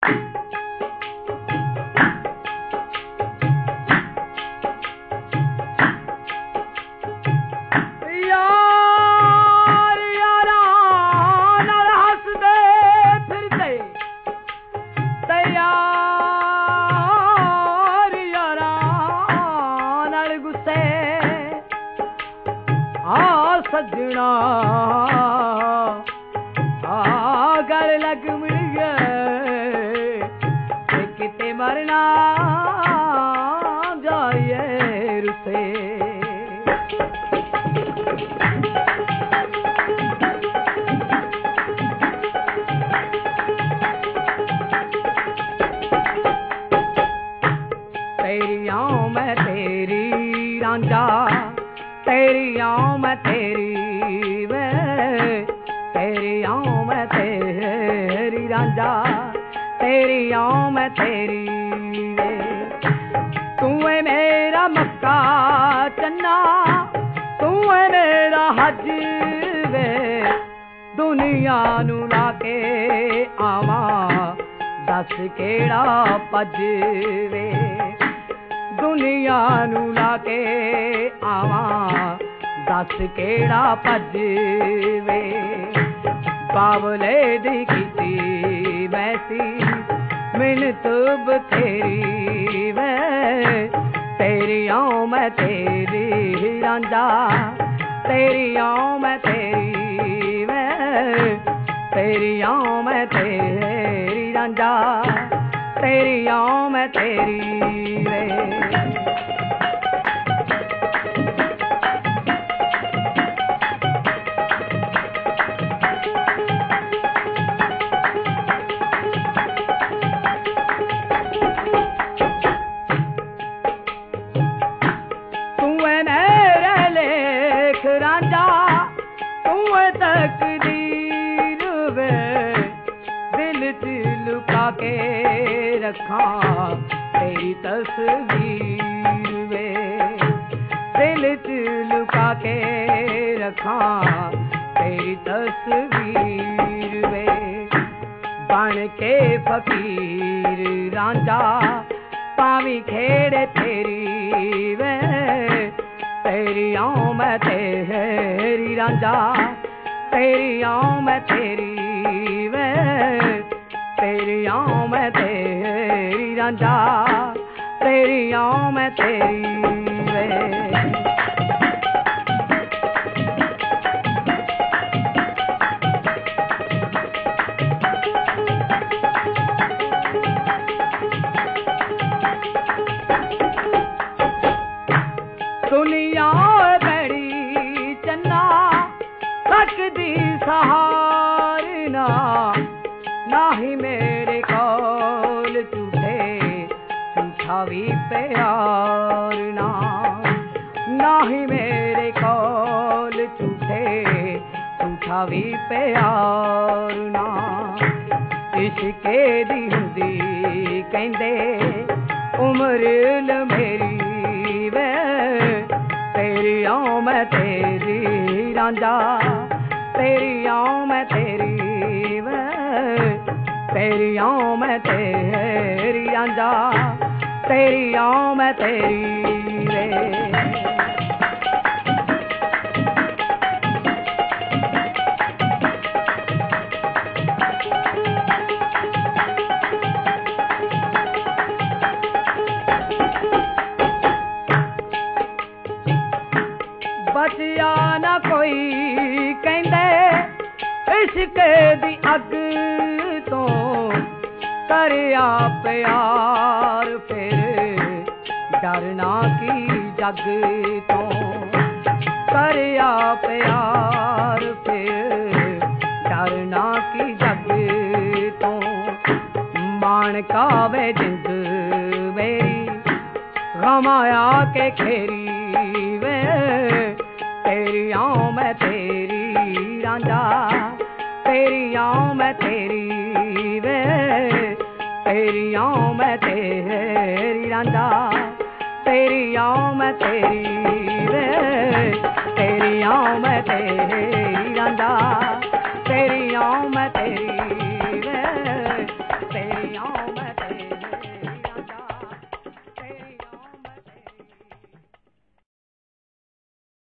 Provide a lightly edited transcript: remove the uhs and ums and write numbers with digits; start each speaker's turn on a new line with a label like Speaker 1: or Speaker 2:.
Speaker 1: सजना गल लग मिल गए किते मरना जाइए रुसे तेरी आऊं मैं तेरी रांझा तेरी आऊं मैं तेरी वे तेरी आऊं मैं तेरी रांझा तेरी आऊं मैं तेरी वे तू है मेरा मक्का चन्ना तू है मेरा हज वे दुनिया नू लाके आवा दस केड़ा पज वे दुनिया नू लाके आवा दस केड़ा भज वे बावले दी कीती मैसी मिन्नत बथेरी वे तेरी आऊं मैं तेरी रांझा तेरी आऊं मैं तेरी वे तेरी आऊं मैं तेरी रांझा तेरी आऊं मैं तेरी वे तकदीर वे दिल च लुका के रखा तेरी तस्वीर वे दिल च लुका के रखा तेरी तस्वीर वे बन के फकीर रांझा पावी खेड़े तेरी वे तेरी आऊं मैं तेरी रांझा तेरी आऊं मैं तेरी वे तेरी आऊं मैं तेरी रांझा तेरी आऊं मैं तेरी वे दुनिया बड़ी चन्ना सकदी सहारना नाही मेरे कौल झूठे झूठा भी प्यार ना नाही मेरे कौल झूठे झूठा भी प्यार ना इश्के दी हुंदी कहंदे उम्र मेरी वे तेरी आऊं मैं तेरी रांझा तेरी आऊं मैं तेरी वे तेरी आऊं मैं तेरी रांझा तेरी आऊं मैं तेरी वे बचिया ना कोई कहंदे इश्क दी अग तो करिया प्यार फिर डरना की जग तो करिया प्यार फिर डरना की जग तो मान का वे जिंद मेरी गमाया के खेरी वे तेरी आऊं मैं तेरी रांझा तेरी आऊं मैं तेरी वे तेरी आऊं मैं तेरी रांझा तेरी आऊं मैं तेरी वे तेरी आऊं मैं तेरी रांझा तेरी आऊं